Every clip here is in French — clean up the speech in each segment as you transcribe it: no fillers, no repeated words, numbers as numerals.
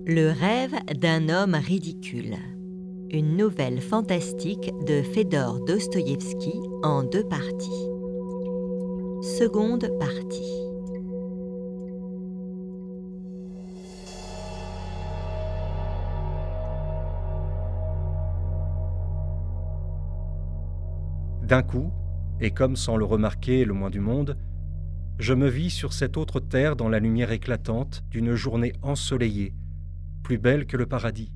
Le rêve d'un homme ridicule. Une nouvelle fantastique de Fédor Dostoïevski en 2 parties. Seconde partie. D'un coup, et comme sans le remarquer le moins du monde, je me vis sur cette autre terre dans la lumière éclatante d'une journée ensoleillée, plus belle que le paradis.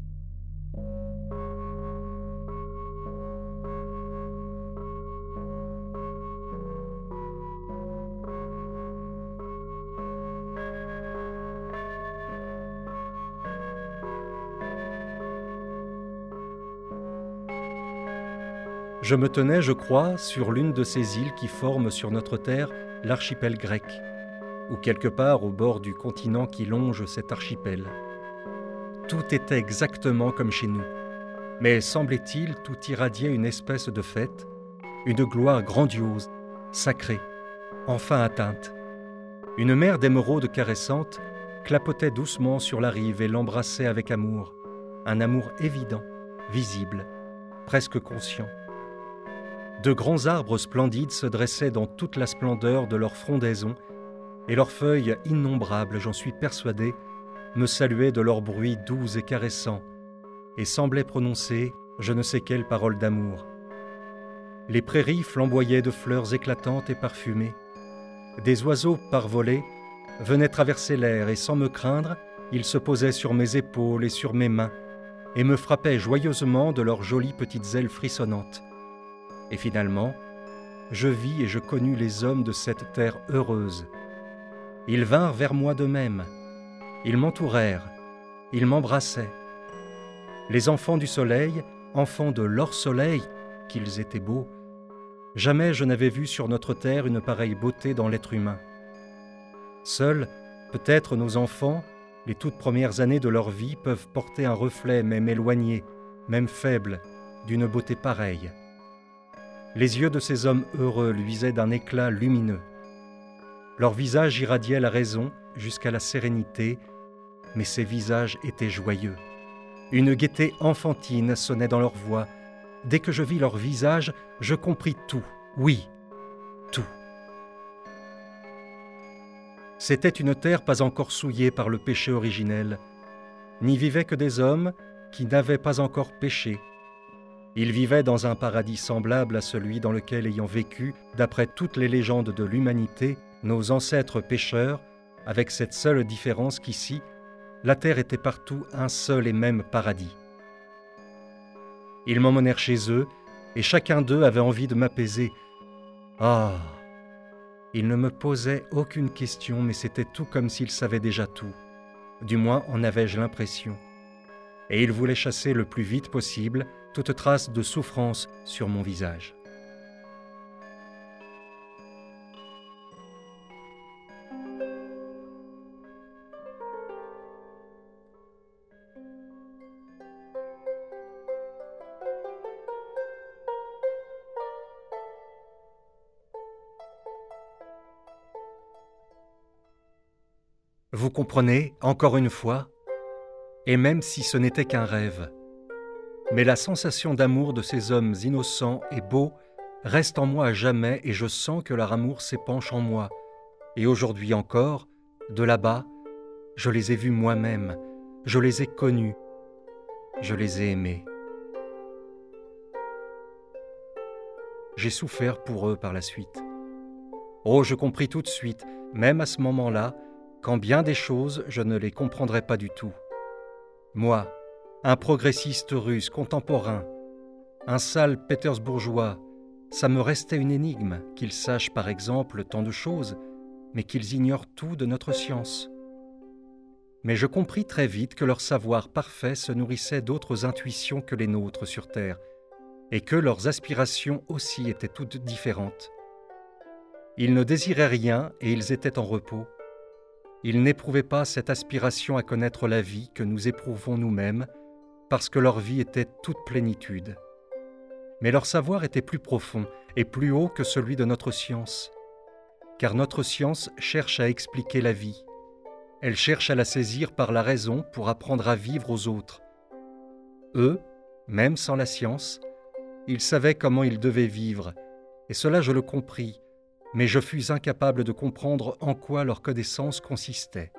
Je me tenais, je crois, sur l'une de ces îles qui forment sur notre terre l'archipel grec, ou quelque part au bord du continent qui longe cet archipel. Tout était exactement comme chez nous, mais semblait-il tout irradiait une espèce de fête, une gloire grandiose, sacrée, enfin atteinte. Une mer d'émeraude caressante clapotait doucement sur la rive et l'embrassait avec amour, un amour évident, visible, presque conscient. De grands arbres splendides se dressaient dans toute la splendeur de leur frondaison, et leurs feuilles innombrables, j'en suis persuadé, me saluaient de leur bruit doux et caressant, et semblaient prononcer je ne sais quelle parole d'amour. Les prairies flamboyaient de fleurs éclatantes et parfumées. Des oiseaux par volées venaient traverser l'air, et sans me craindre, ils se posaient sur mes épaules et sur mes mains, et me frappaient joyeusement de leurs jolies petites ailes frissonnantes. Et finalement, je vis et je connus les hommes de cette terre heureuse. Ils vinrent vers moi d'eux-mêmes. Ils m'entourèrent. Ils m'embrassaient. Les enfants du soleil, enfants de leur soleil, qu'ils étaient beaux, jamais je n'avais vu sur notre terre une pareille beauté dans l'être humain. Seuls, peut-être nos enfants, les toutes premières années de leur vie peuvent porter un reflet même éloigné, même faible, d'une beauté pareille. Les yeux de ces hommes heureux luisaient d'un éclat lumineux. Leur visage irradiait la raison jusqu'à la sérénité, mais ces visages étaient joyeux. Une gaieté enfantine sonnait dans leur voix. Dès que je vis leur visage, je compris tout, oui, tout. C'était une terre pas encore souillée par le péché originel. N'y vivaient que des hommes qui n'avaient pas encore péché. Ils vivaient dans un paradis semblable à celui dans lequel ayant vécu, d'après toutes les légendes de l'humanité, nos ancêtres pécheurs, avec cette seule différence qu'ici, la terre était partout un seul et même paradis. Ils m'emmenèrent chez eux, et chacun d'eux avait envie de m'apaiser. Ah! Ils ne me posaient aucune question, mais c'était tout comme s'ils savaient déjà tout. Du moins en avais-je l'impression. Et ils voulaient chasser le plus vite possible toute trace de souffrance sur mon visage. Vous comprenez, encore une fois, et même si ce n'était qu'un rêve, mais la sensation d'amour de ces hommes innocents et beaux reste en moi à jamais, et je sens que leur amour s'épanche en moi. Et aujourd'hui encore, de là-bas, je les ai vus moi-même, je les ai connus, je les ai aimés. J'ai souffert pour eux par la suite. Oh, je compris tout de suite, même à ce moment-là, qu'en bien des choses, je ne les comprendrais pas du tout. Moi, un progressiste russe contemporain, un sale pétersbourgeois, ça me restait une énigme qu'ils sachent par exemple tant de choses, mais qu'ils ignorent tout de notre science. Mais je compris très vite que leur savoir parfait se nourrissait d'autres intuitions que les nôtres sur Terre, et que leurs aspirations aussi étaient toutes différentes. Ils ne désiraient rien et ils étaient en repos. Ils n'éprouvaient pas cette aspiration à connaître la vie que nous éprouvons nous-mêmes, parce que leur vie était toute plénitude. Mais leur savoir était plus profond et plus haut que celui de notre science, car notre science cherche à expliquer la vie. Elles cherchent à la saisir par la raison pour apprendre à vivre aux autres. Eux, même sans la science, ils savaient comment ils devaient vivre, et cela je le compris, mais je fus incapable de comprendre en quoi leur connaissance consistait.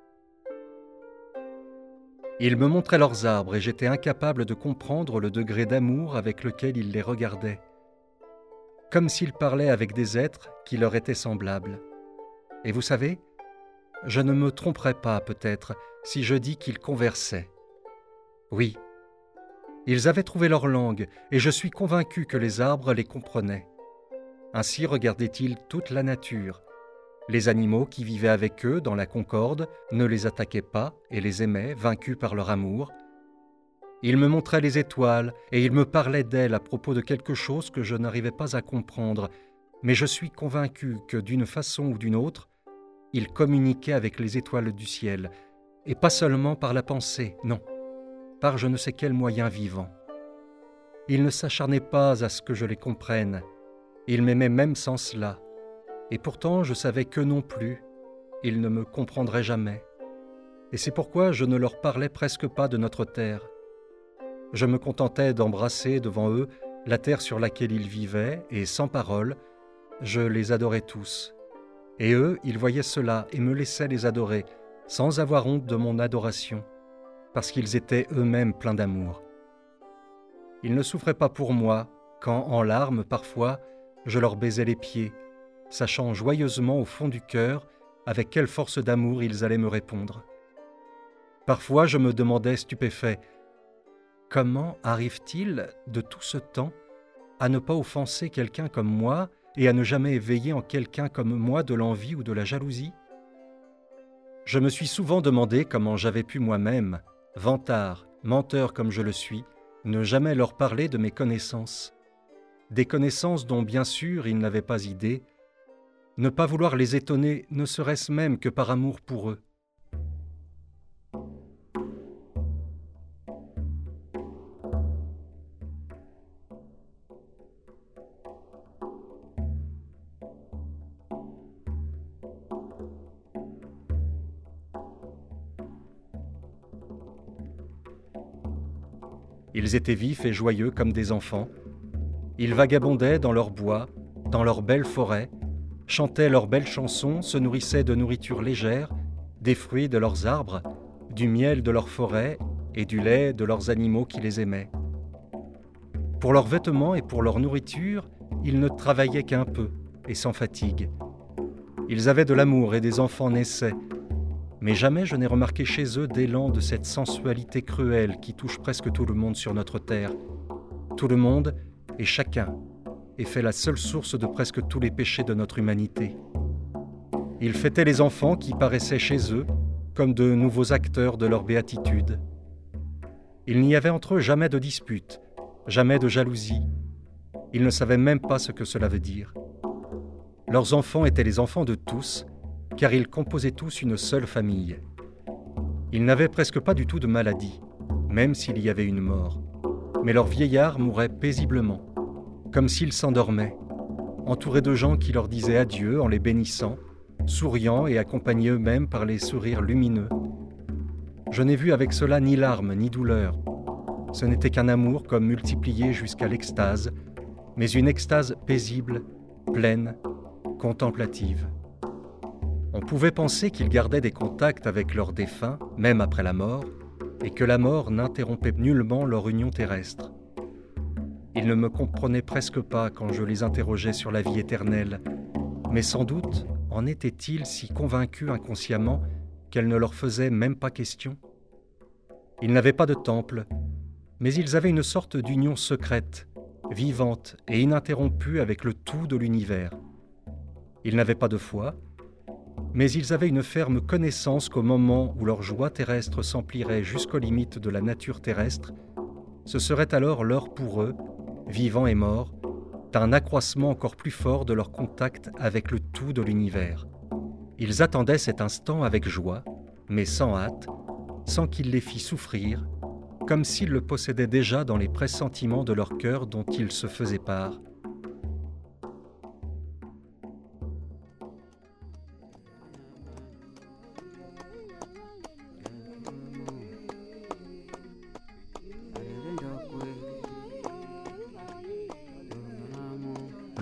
Ils me montraient leurs arbres et j'étais incapable de comprendre le degré d'amour avec lequel ils les regardaient, comme s'ils parlaient avec des êtres qui leur étaient semblables. Et vous savez, je ne me tromperais pas peut-être si je dis qu'ils conversaient. Oui, ils avaient trouvé leur langue et je suis convaincu que les arbres les comprenaient. Ainsi regardaient-ils toute la nature. Les animaux qui vivaient avec eux dans la concorde ne les attaquaient pas et les aimaient, vaincus par leur amour. Ils me montraient les étoiles et ils me parlaient d'elles à propos de quelque chose que je n'arrivais pas à comprendre, mais je suis convaincu que d'une façon ou d'une autre, ils communiquaient avec les étoiles du ciel, et pas seulement par la pensée, non, par je ne sais quel moyen vivant. Ils ne s'acharnaient pas à ce que je les comprenne, ils m'aimaient même sans cela, et pourtant je savais qu'eux non plus, ils ne me comprendraient jamais. Et c'est pourquoi je ne leur parlais presque pas de notre terre. Je me contentais d'embrasser devant eux la terre sur laquelle ils vivaient, et sans parole, je les adorais tous. Et eux, ils voyaient cela et me laissaient les adorer, sans avoir honte de mon adoration, parce qu'ils étaient eux-mêmes pleins d'amour. Ils ne souffraient pas pour moi, quand, en larmes parfois, je leur baisais les pieds, sachant joyeusement au fond du cœur avec quelle force d'amour ils allaient me répondre. Parfois, je me demandais stupéfait, comment arrive-t-il, de tout ce temps, à ne pas offenser quelqu'un comme moi et à ne jamais éveiller en quelqu'un comme moi de l'envie ou de la jalousie? Je me suis souvent demandé comment j'avais pu moi-même, vantard, menteur comme je le suis, ne jamais leur parler de mes connaissances. Des connaissances dont bien sûr ils n'avaient pas idée, ne pas vouloir les étonner ne serait-ce même que par amour pour eux. Ils étaient vifs et joyeux comme des enfants. Ils vagabondaient dans leurs bois, dans leurs belles forêts, chantaient leurs belles chansons, se nourrissaient de nourriture légère, des fruits de leurs arbres, du miel de leurs forêts et du lait de leurs animaux qui les aimaient. Pour leurs vêtements et pour leur nourriture, ils ne travaillaient qu'un peu et sans fatigue. Ils avaient de l'amour et des enfants naissaient, mais jamais je n'ai remarqué chez eux d'élan de cette sensualité cruelle qui touche presque tout le monde sur notre terre. Tout le monde et chacun est fait la seule source de presque tous les péchés de notre humanité. Ils fêtaient les enfants qui paraissaient chez eux comme de nouveaux acteurs de leur béatitude. Il n'y avait entre eux jamais de dispute, jamais de jalousie. Ils ne savaient même pas ce que cela veut dire. Leurs enfants étaient les enfants de tous, car ils composaient tous une seule famille. Ils n'avaient presque pas du tout de maladie, même s'il y avait une mort. Mais leurs vieillards mouraient paisiblement, comme s'ils s'endormaient, entourés de gens qui leur disaient adieu en les bénissant, souriant et accompagnés eux-mêmes par les sourires lumineux. Je n'ai vu avec cela ni larmes ni douleur. Ce n'était qu'un amour comme multiplié jusqu'à l'extase, mais une extase paisible, pleine, contemplative. On pouvait penser qu'ils gardaient des contacts avec leurs défunts, même après la mort, et que la mort n'interrompait nullement leur union terrestre. Ils ne me comprenaient presque pas quand je les interrogeais sur la vie éternelle, mais sans doute en étaient-ils si convaincus inconsciemment qu'elle ne leur faisait même pas question. Ils n'avaient pas de temple, mais ils avaient une sorte d'union secrète, vivante et ininterrompue avec le tout de l'univers. Ils n'avaient pas de foi, mais ils avaient une ferme connaissance qu'au moment où leur joie terrestre s'emplirait jusqu'aux limites de la nature terrestre, ce serait alors l'heure pour eux, vivants et morts, d'un accroissement encore plus fort de leur contact avec le tout de l'univers. Ils attendaient cet instant avec joie, mais sans hâte, sans qu'il les fît souffrir, comme s'ils le possédaient déjà dans les pressentiments de leur cœur dont ils se faisaient part.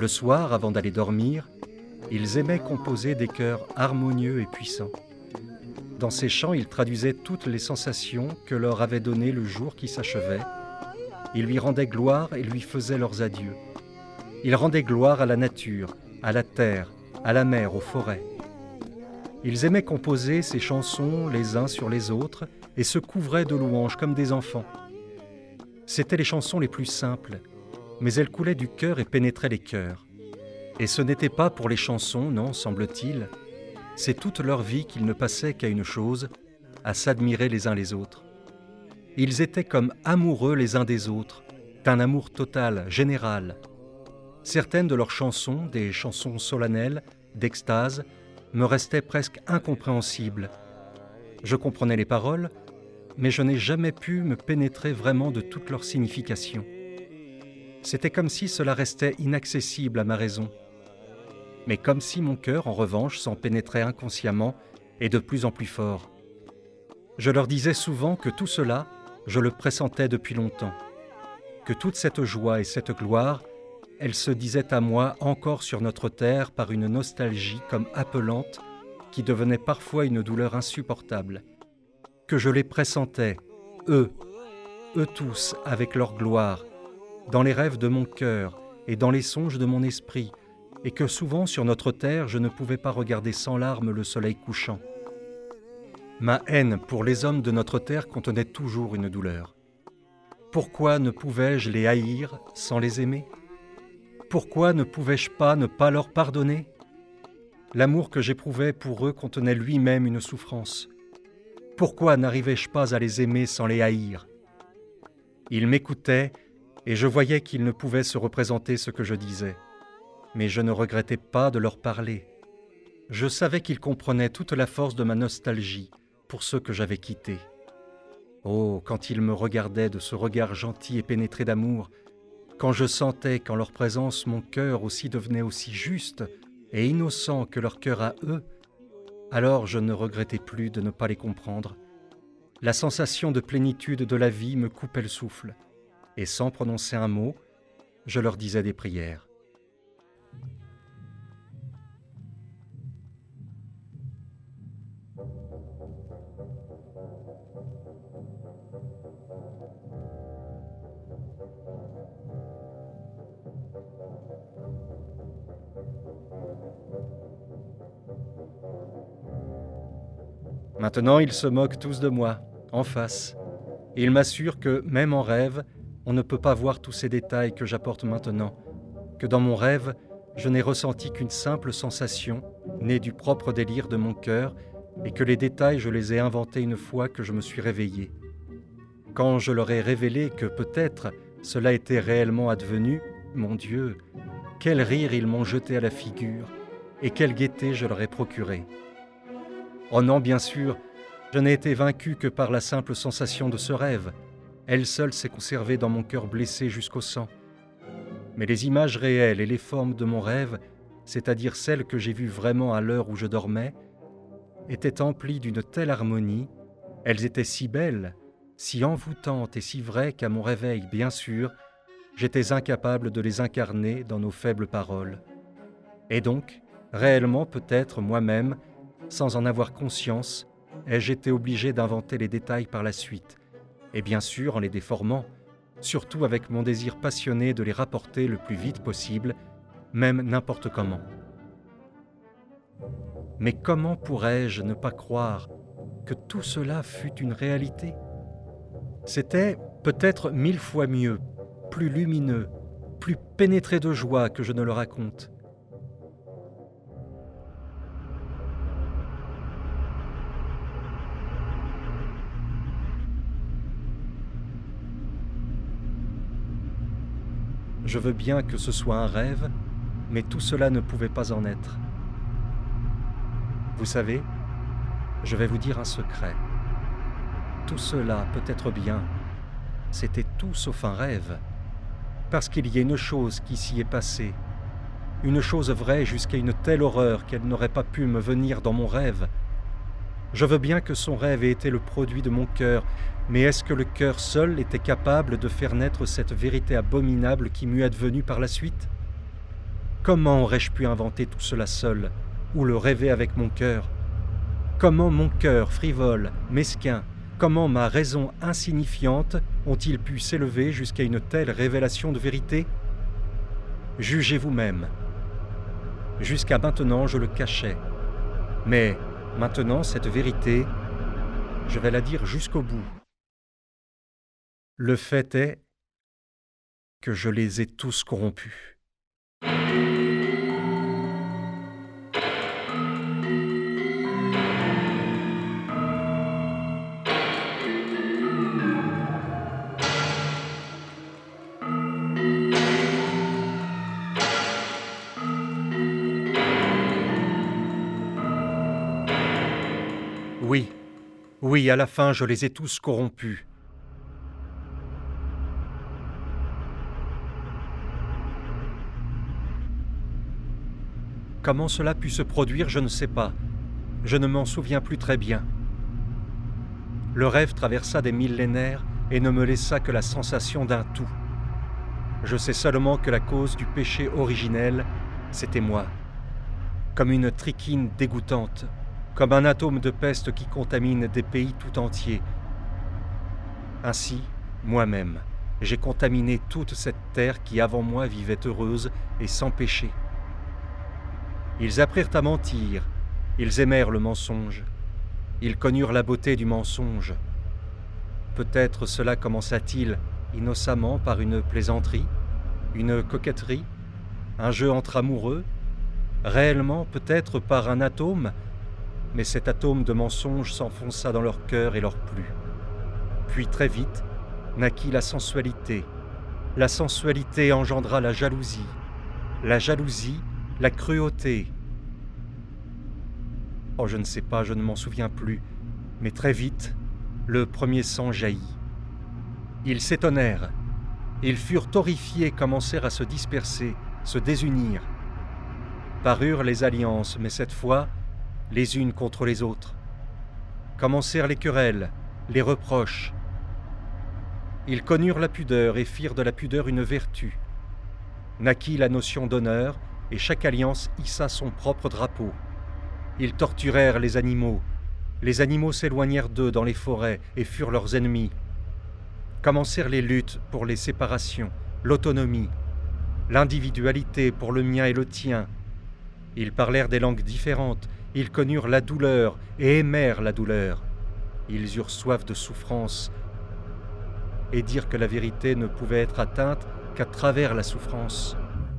Le soir, avant d'aller dormir, ils aimaient composer des chœurs harmonieux et puissants. Dans ces chants, ils traduisaient toutes les sensations que leur avait données le jour qui s'achevait. Ils lui rendaient gloire et lui faisaient leurs adieux. Ils rendaient gloire à la nature, à la terre, à la mer, aux forêts. Ils aimaient composer ces chansons les uns sur les autres et se couvraient de louanges comme des enfants. C'étaient les chansons les plus simples, mais elles coulaient du cœur et pénétraient les cœurs. Et ce n'était pas pour les chansons, non, semble-t-il. C'est toute leur vie qu'ils ne passaient qu'à une chose, à s'admirer les uns les autres. Ils étaient comme amoureux les uns des autres, d'un amour total, général. Certaines de leurs chansons, des chansons solennelles, d'extase, me restaient presque incompréhensibles. Je comprenais les paroles, mais je n'ai jamais pu me pénétrer vraiment de toute leur signification. C'était comme si cela restait inaccessible à ma raison. Mais comme si mon cœur, en revanche, s'en pénétrait inconsciemment et de plus en plus fort. Je leur disais souvent que tout cela, je le pressentais depuis longtemps, que toute cette joie et cette gloire, elle se disait à moi encore sur notre terre par une nostalgie comme appelante qui devenait parfois une douleur insupportable, que je les pressentais, eux tous avec leur gloire, dans les rêves de mon cœur et dans les songes de mon esprit, et que souvent sur notre terre je ne pouvais pas regarder sans larmes le soleil couchant. Ma haine pour les hommes de notre terre contenait toujours une douleur. Pourquoi ne pouvais-je les haïr sans les aimer ? Pourquoi ne pouvais-je pas ne pas leur pardonner ? L'amour que j'éprouvais pour eux contenait lui-même une souffrance. Pourquoi n'arrivais-je pas à les aimer sans les haïr ? Ils m'écoutaient et je voyais qu'ils ne pouvaient se représenter ce que je disais. Mais je ne regrettais pas de leur parler. Je savais qu'ils comprenaient toute la force de ma nostalgie pour ceux que j'avais quittés. Oh, quand ils me regardaient de ce regard gentil et pénétré d'amour, quand je sentais qu'en leur présence mon cœur aussi devenait aussi juste et innocent que leur cœur à eux, alors je ne regrettais plus de ne pas les comprendre. La sensation de plénitude de la vie me coupait le souffle, et sans prononcer un mot, je leur disais des prières. Maintenant, ils se moquent tous de moi, en face. Et ils m'assurent que, même en rêve, on ne peut pas voir tous ces détails que j'apporte maintenant, que dans mon rêve, je n'ai ressenti qu'une simple sensation, née du propre délire de mon cœur, et que les détails, je les ai inventés une fois que je me suis réveillé. Quand je leur ai révélé que peut-être cela était réellement advenu, mon Dieu, quel rire ils m'ont jeté à la figure, et quelle gaieté je leur ai procuré. Oh non, bien sûr, je n'ai été vaincu que par la simple sensation de ce rêve. Elle seule s'est conservée dans mon cœur blessé jusqu'au sang. Mais les images réelles et les formes de mon rêve, c'est-à-dire celles que j'ai vues vraiment à l'heure où je dormais, étaient emplies d'une telle harmonie, elles étaient si belles, si envoûtantes et si vraies qu'à mon réveil, bien sûr, j'étais incapable de les incarner dans nos faibles paroles. Et donc, réellement peut-être moi-même, sans en avoir conscience, ai-je été obligé d'inventer les détails par la suite, et bien sûr en les déformant, surtout avec mon désir passionné de les rapporter le plus vite possible, même n'importe comment. Mais comment pourrais-je ne pas croire que tout cela fût une réalité ? C'était peut-être 1000 fois mieux, plus lumineux, plus pénétré de joie que je ne le raconte. Je veux bien que ce soit un rêve, mais tout cela ne pouvait pas en être. Vous savez, je vais vous dire un secret. Tout cela, peut-être bien, c'était tout sauf un rêve, parce qu'il y a une chose qui s'y est passée, une chose vraie jusqu'à une telle horreur qu'elle n'aurait pas pu me venir dans mon rêve. Je veux bien que son rêve ait été le produit de mon cœur, mais est-ce que le cœur seul était capable de faire naître cette vérité abominable qui m'eût advenu par la suite ? Comment aurais-je pu inventer tout cela seul, ou le rêver avec mon cœur? Comment mon cœur frivole, mesquin, comment ma raison insignifiante ont-ils pu s'élever jusqu'à une telle révélation de vérité? Jugez vous-même. Jusqu'à maintenant, je le cachais. Mais maintenant, cette vérité, je vais la dire jusqu'au bout. Le fait est que je les ai tous corrompus. Oui, à la fin, je les ai tous corrompus. Comment cela put se produire, je ne sais pas. Je ne m'en souviens plus très bien. Le rêve traversa des millénaires et ne me laissa que la sensation d'un tout. Je sais seulement que la cause du péché originel, c'était moi. Comme une trichine dégoûtante, comme un atome de peste qui contamine des pays tout entiers. Ainsi, moi-même, j'ai contaminé toute cette terre qui avant moi vivait heureuse et sans péché. Ils apprirent à mentir, ils aimèrent le mensonge, ils connurent la beauté du mensonge. Peut-être cela commença-t-il innocemment par une plaisanterie, une coquetterie, un jeu entre amoureux, réellement peut-être par un atome, mais cet atome de mensonge s'enfonça dans leur cœur et leur plut. Puis très vite naquit la sensualité. La sensualité engendra la jalousie, la cruauté. Oh, je ne sais pas, je ne m'en souviens plus, mais très vite, le premier sang jaillit. Ils s'étonnèrent, ils furent horrifiés, commencèrent à se disperser, se désunir. Parurent les alliances, mais cette fois, les unes contre les autres. Commencèrent les querelles, les reproches. Ils connurent la pudeur et firent de la pudeur une vertu. Naquit la notion d'honneur, et chaque alliance hissa son propre drapeau. Ils torturèrent les animaux s'éloignèrent d'eux dans les forêts et furent leurs ennemis. Commencèrent les luttes pour les séparations, l'autonomie, l'individualité pour le mien et le tien. Ils parlèrent des langues différentes, ils connurent la douleur et aimèrent la douleur. Ils eurent soif de souffrance et dirent que la vérité ne pouvait être atteinte qu'à travers la souffrance.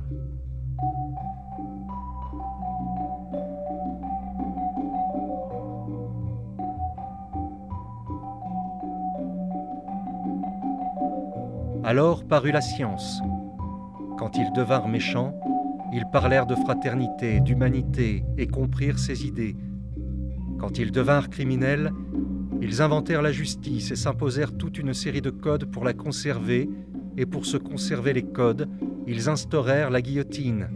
Alors parut la science. Quand ils devinrent méchants, ils parlèrent de fraternité, d'humanité et comprirent ses idées. Quand ils devinrent criminels, ils inventèrent la justice et s'imposèrent toute une série de codes pour la conserver, et pour se conserver les codes, ils instaurèrent la guillotine.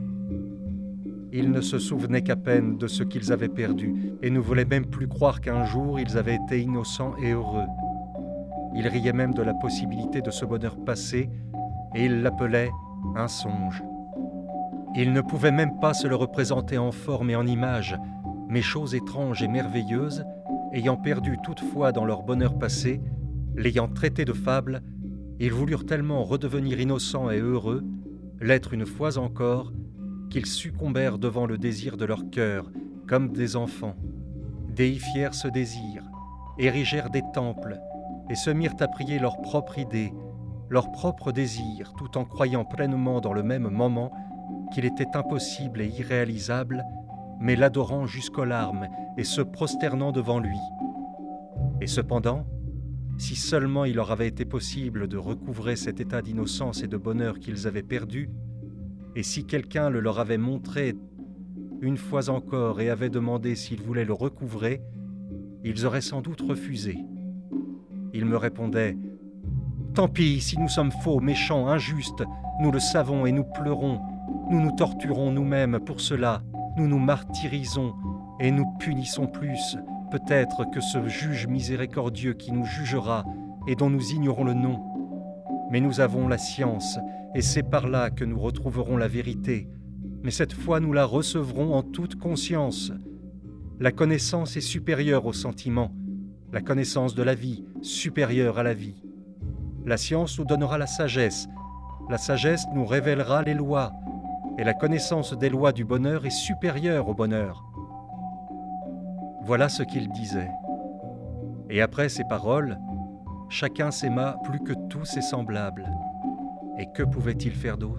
Ils ne se souvenaient qu'à peine de ce qu'ils avaient perdu et ne voulaient même plus croire qu'un jour ils avaient été innocents et heureux. Ils riaient même de la possibilité de ce bonheur passé et ils l'appelaient un songe. Ils ne pouvaient même pas se le représenter en forme et en image, mais chose étrange et merveilleuse, ayant perdu toute foi dans leur bonheur passé, l'ayant traité de fable, ils voulurent tellement redevenir innocents et heureux, l'être une fois encore, qu'ils succombèrent devant le désir de leur cœur, comme des enfants, déifièrent ce désir, érigèrent des temples, et se mirent à prier leur propre idée, leur propre désir, tout en croyant pleinement dans le même moment qu'il était impossible et irréalisable, mais l'adorant jusqu'aux larmes et se prosternant devant lui. Et cependant, si seulement il leur avait été possible de recouvrer cet état d'innocence et de bonheur qu'ils avaient perdu, et si quelqu'un le leur avait montré une fois encore et avait demandé s'ils voulaient le recouvrer, ils auraient sans doute refusé. Ils me répondaient « Tant pis, si nous sommes faux, méchants, injustes, nous le savons et nous pleurons, nous nous torturons nous-mêmes pour cela, nous nous martyrisons et nous punissons plus, peut-être que ce juge miséricordieux qui nous jugera et dont nous ignorons le nom. Mais nous avons la science et c'est par là que nous retrouverons la vérité. mais cette fois nous la recevrons en toute conscience. La connaissance est supérieure au sentiment, la connaissance de la vie supérieure à la vie. La science nous donnera la sagesse nous révélera les lois, et la connaissance des lois du bonheur est supérieure au bonheur. Voilà ce qu'il disait. Et après ces paroles, chacun s'aima plus que tous ses semblables. Et que pouvait-il faire d'autre ?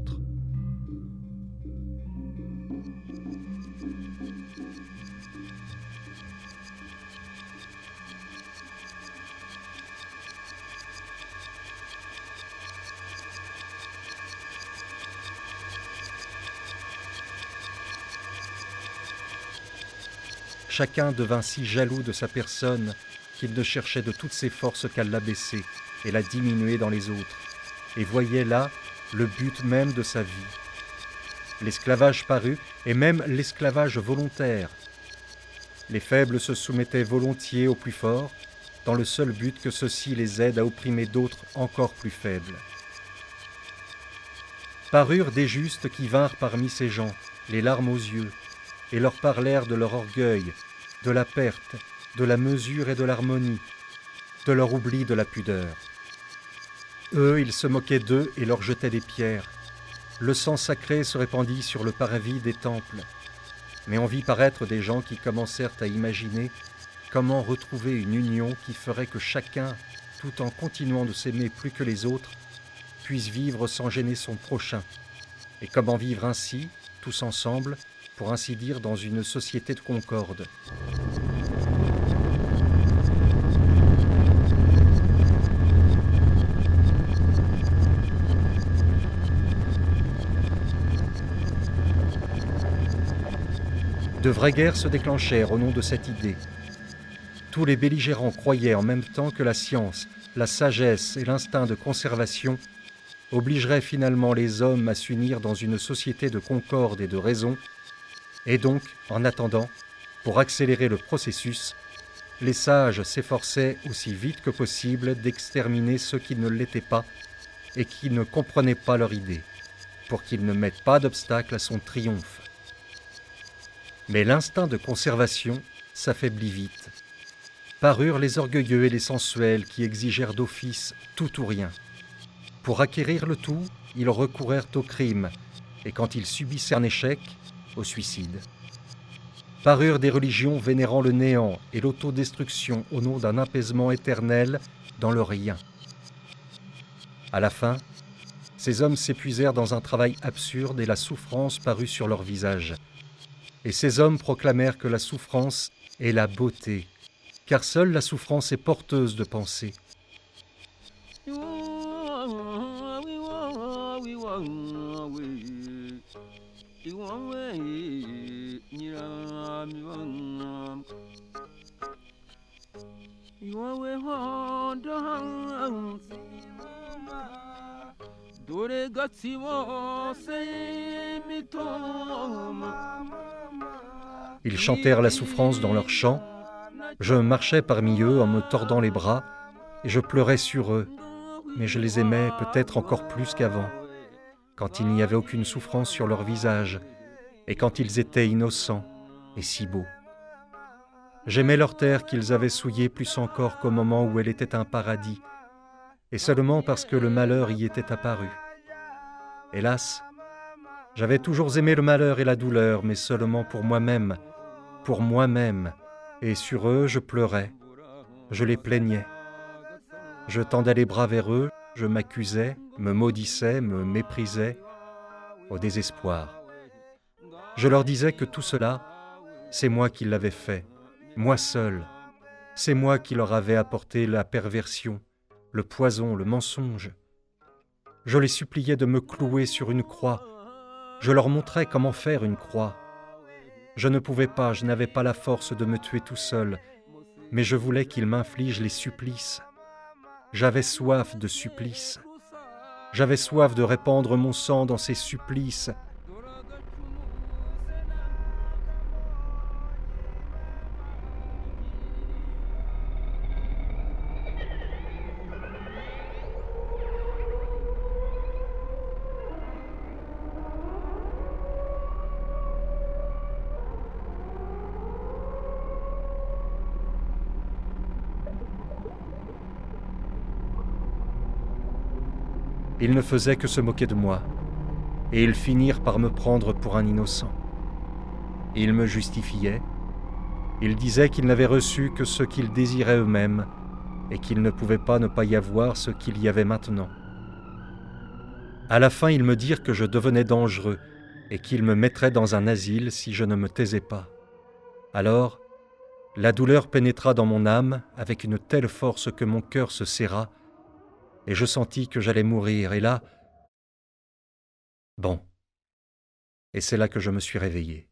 Chacun devint si jaloux de sa personne qu'il ne cherchait de toutes ses forces qu'à l'abaisser et la diminuer dans les autres, et voyait là le but même de sa vie. L'esclavage parut, et même l'esclavage volontaire. Les faibles se soumettaient volontiers aux plus forts, dans le seul but que ceux-ci les aident à opprimer d'autres encore plus faibles. Parurent des justes qui vinrent parmi ces gens, les larmes aux yeux, et leur parlèrent de leur orgueil, de la perte, de la mesure et de l'harmonie, de leur oubli de la pudeur. Eux, ils se moquaient d'eux et leur jetaient des pierres. Le sang sacré se répandit sur le parvis des temples. Mais on vit paraître des gens qui commencèrent à imaginer comment retrouver une union qui ferait que chacun, tout en continuant de s'aimer plus que les autres, puisse vivre sans gêner son prochain, et comment vivre ainsi, tous ensemble, pour ainsi dire dans une société de concorde. De vraies guerres se déclenchèrent au nom de cette idée. Tous les belligérants croyaient en même temps que la science, la sagesse et l'instinct de conservation obligeraient finalement les hommes à s'unir dans une société de concorde et de raison, et donc, en attendant, pour accélérer le processus, les sages s'efforçaient aussi vite que possible d'exterminer ceux qui ne l'étaient pas et qui ne comprenaient pas leur idée, pour qu'ils ne mettent pas d'obstacle à son triomphe. Mais l'instinct de conservation s'affaiblit vite. Parurent les orgueilleux et les sensuels qui exigèrent d'office tout ou rien. Pour acquérir le tout, ils recourèrent au crime, et quand ils subissaient un échec, au suicide. Parurent des religions vénérant le néant et l'autodestruction au nom d'un apaisement éternel dans le rien. À la fin, ces hommes s'épuisèrent dans un travail absurde et la souffrance parut sur leur visage. Et ces hommes proclamèrent que la souffrance est la beauté, car seule la souffrance est porteuse de pensée. Ils chantèrent la souffrance dans leurs chants. Je marchais parmi eux en me tordant les bras, et je pleurais sur eux, mais je les aimais peut-être encore plus qu'avant, quand il n'y avait aucune souffrance sur leur visage, et quand ils étaient innocents et si beaux. J'aimais leur terre qu'ils avaient souillée plus encore qu'au moment où elle était un paradis, et seulement parce que le malheur y était apparu. Hélas, j'avais toujours aimé le malheur et la douleur, mais seulement pour moi-même, et sur eux je pleurais, je les plaignais. Je tendais les bras vers eux, je m'accusais, me maudissais, me méprisais, au désespoir. Je leur disais que tout cela, c'est moi qui l'avais fait, moi seul. C'est moi qui leur avais apporté la perversion, le poison, le mensonge. Je les suppliais de me clouer sur une croix. Je leur montrais comment faire une croix. Je ne pouvais pas, je n'avais pas la force de me tuer tout seul, mais je voulais qu'ils m'infligent les supplices. J'avais soif de supplices. J'avais soif de répandre mon sang dans ces supplices. Ils ne faisaient que se moquer de moi, et ils finirent par me prendre pour un innocent. Ils me justifiaient, ils disaient qu'ils n'avaient reçu que ce qu'ils désiraient eux-mêmes, et qu'il ne pouvait pas ne pas y avoir ce qu'il y avait maintenant. À la fin, ils me dirent que je devenais dangereux, et qu'ils me mettraient dans un asile si je ne me taisais pas. Alors, la douleur pénétra dans mon âme avec une telle force que mon cœur se serra, et je sentis que j'allais mourir, et là... Bon. Et c'est là que je me suis réveillé.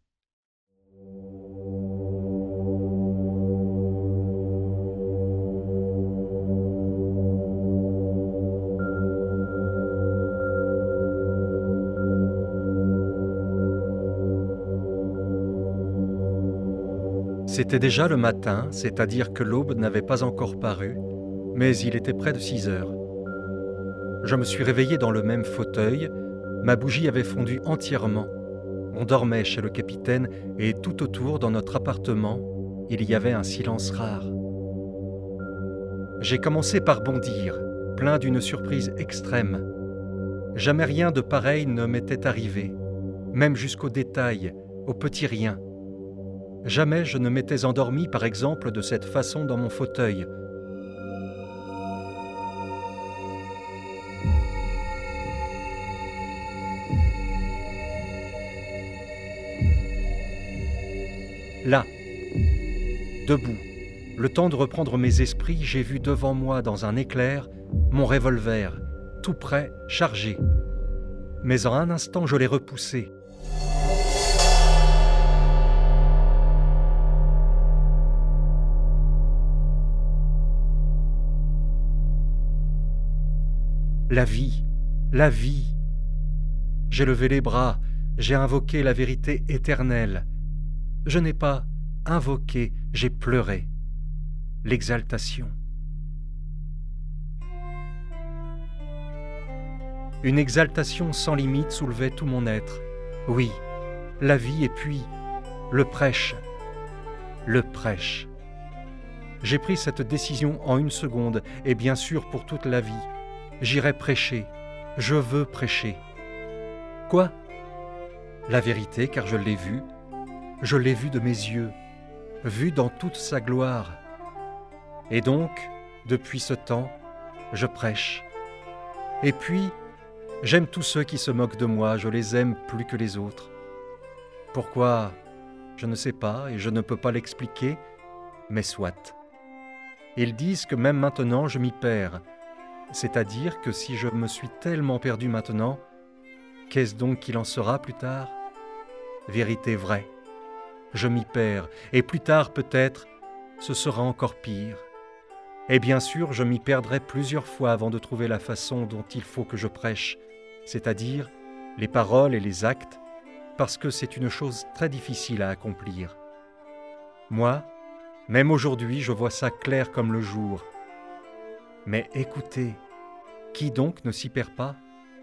C'était déjà le matin, c'est-à-dire que l'aube n'avait pas encore paru, mais il était près de 6 heures. Je me suis réveillé dans le même fauteuil, ma bougie avait fondu entièrement. On dormait chez le capitaine et tout autour, dans notre appartement, il y avait un silence rare. J'ai commencé par bondir, plein d'une surprise extrême. Jamais rien de pareil ne m'était arrivé, même jusqu'aux détails, aux petits riens. Jamais je ne m'étais endormi, par exemple, de cette façon dans mon fauteuil. Là, debout, le temps de reprendre mes esprits, j'ai vu devant moi, dans un éclair, mon revolver, tout prêt, chargé. Mais en un instant, je l'ai repoussé. La vie, la vie. J'ai levé les bras, j'ai invoqué la vérité éternelle. Je n'ai pas invoqué, j'ai pleuré. L'exaltation. Une exaltation sans limite soulevait tout mon être. Oui, la vie et puis le prêche. Le prêche. J'ai pris cette décision en 1 seconde et bien sûr pour toute la vie. J'irai prêcher. Je veux prêcher. Quoi ? La vérité, car je l'ai vue. Je l'ai vue de mes yeux, vue dans toute sa gloire. Et donc, depuis ce temps, je prêche. Et puis, j'aime tous ceux qui se moquent de moi, je les aime plus que les autres. Pourquoi ? Je ne sais pas et je ne peux pas l'expliquer, mais soit. Ils disent que même maintenant je m'y perds, c'est-à-dire que si je me suis tellement perdu maintenant, qu'est-ce donc qu'il en sera plus tard ? Vérité vraie. Je m'y perds, et plus tard peut-être, ce sera encore pire. Et bien sûr, je m'y perdrai plusieurs fois avant de trouver la façon dont il faut que je prêche, c'est-à-dire les paroles et les actes, parce que c'est une chose très difficile à accomplir. Moi, même aujourd'hui, je vois ça clair comme le jour. Mais écoutez, qui donc ne s'y perd pas ?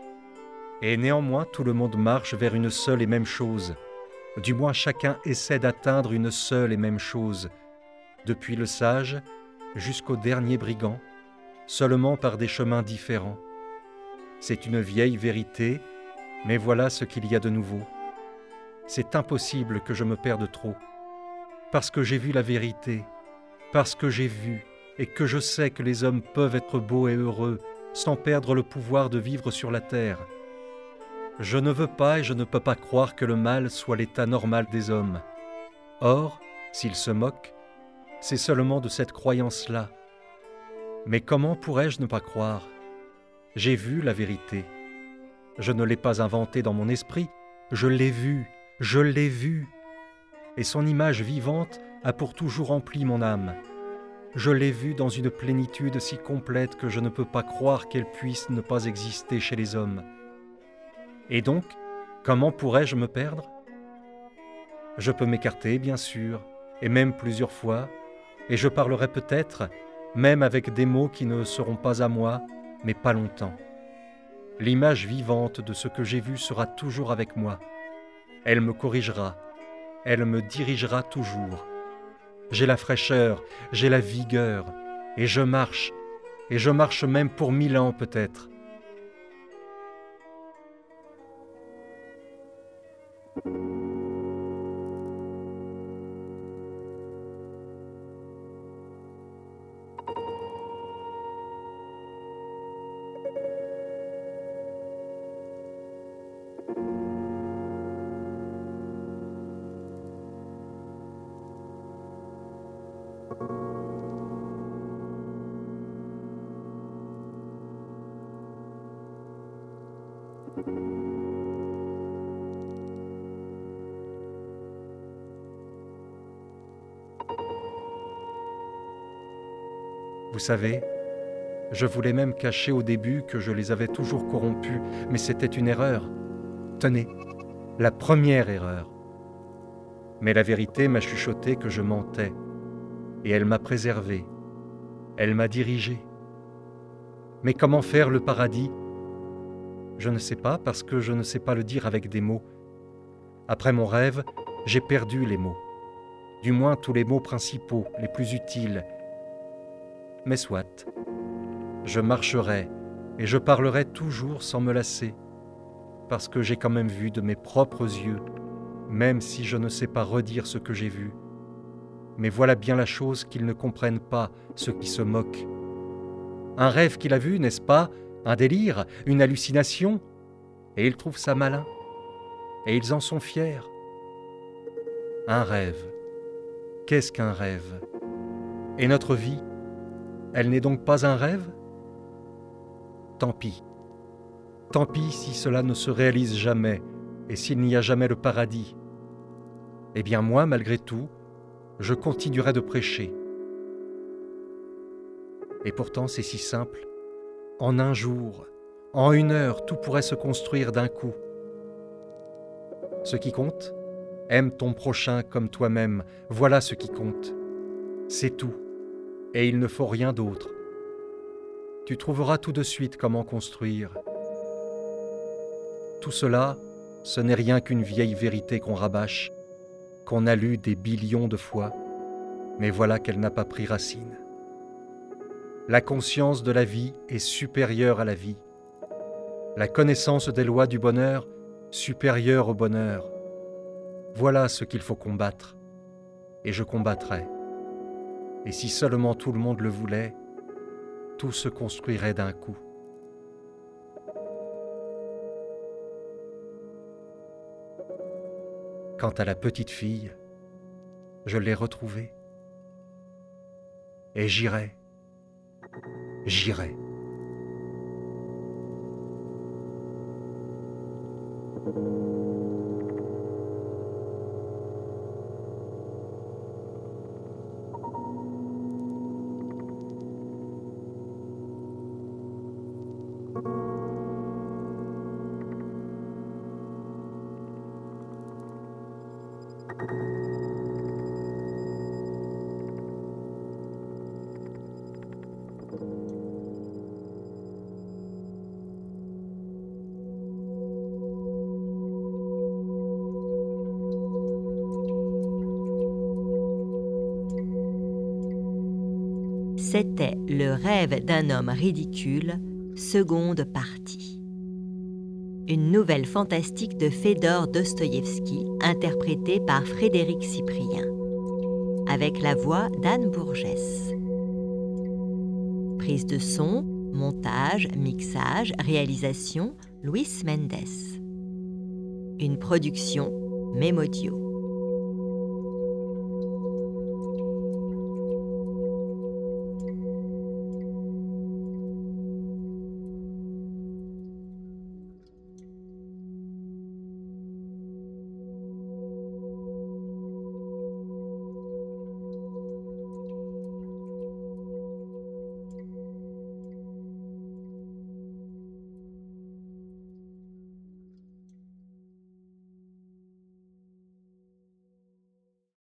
Et néanmoins, tout le monde marche vers une seule et même chose. Du moins, chacun essaie d'atteindre une seule et même chose, depuis le sage jusqu'au dernier brigand, seulement par des chemins différents. C'est une vieille vérité, mais voilà ce qu'il y a de nouveau. C'est impossible que je me perde trop, parce que j'ai vu la vérité, parce que j'ai vu et que je sais que les hommes peuvent être beaux et heureux sans perdre le pouvoir de vivre sur la terre. Je ne veux pas et je ne peux pas croire que le mal soit l'état normal des hommes. Or, s'ils se moquent, c'est seulement de cette croyance-là. Mais comment pourrais-je ne pas croire ? J'ai vu la vérité. Je ne l'ai pas inventée dans mon esprit, je l'ai vue, je l'ai vue. Et son image vivante a pour toujours empli mon âme. Je l'ai vue dans une plénitude si complète que je ne peux pas croire qu'elle puisse ne pas exister chez les hommes. Et donc, comment pourrais-je me perdre ? Je peux m'écarter, bien sûr, et même plusieurs fois, et je parlerai peut-être, même avec des mots qui ne seront pas à moi, mais pas longtemps. L'image vivante de ce que j'ai vu sera toujours avec moi. Elle me corrigera, elle me dirigera toujours. J'ai la fraîcheur, j'ai la vigueur, et je marche même pour 1000 ans peut-être. Vous savez, je voulais même cacher au début que je les avais toujours corrompus, mais c'était une erreur. Tenez, la première erreur. Mais la vérité m'a chuchoté que je mentais, et elle m'a préservé, elle m'a dirigé. Mais comment faire le paradis? Je ne sais pas, parce que je ne sais pas le dire avec des mots. Après mon rêve, j'ai perdu les mots, du moins tous les mots principaux, les plus utiles. Mais soit, je marcherai et je parlerai toujours sans me lasser, parce que j'ai quand même vu de mes propres yeux, même si je ne sais pas redire ce que j'ai vu. Mais voilà bien la chose qu'ils ne comprennent pas, ceux qui se moquent. Un rêve qu'il a vu, n'est-ce pas? Un délire, une hallucination? Et ils trouvent ça malin. Et ils en sont fiers. Un rêve. Qu'est-ce qu'un rêve? Et notre vie, elle n'est donc pas un rêve? Tant pis. Tant pis si cela ne se réalise jamais et s'il n'y a jamais le paradis. Eh bien moi, malgré tout, je continuerai de prêcher. Et pourtant c'est si simple. En un jour, en une heure, tout pourrait se construire d'un coup. Ce qui compte, aime ton prochain comme toi-même, voilà ce qui compte. C'est tout, et il ne faut rien d'autre. Tu trouveras tout de suite comment construire. Tout cela, ce n'est rien qu'une vieille vérité qu'on rabâche, qu'on a lue des billions de fois, mais voilà qu'elle n'a pas pris racine. La conscience de la vie est supérieure à la vie. La connaissance des lois du bonheur supérieure au bonheur. Voilà ce qu'il faut combattre, et je combattrai. Et si seulement tout le monde le voulait, tout se construirait d'un coup. Quant à la petite fille, je l'ai retrouvée. Et j'irai. C'était Le rêve d'un homme ridicule, seconde partie. Une nouvelle fantastique de Fédor Dostoïevski, interprétée par Frédéric Cyprien, avec la voix d'Anne Bourgès. Prise de son, montage, mixage, réalisation, Luis Mendes. Une production Mémodio.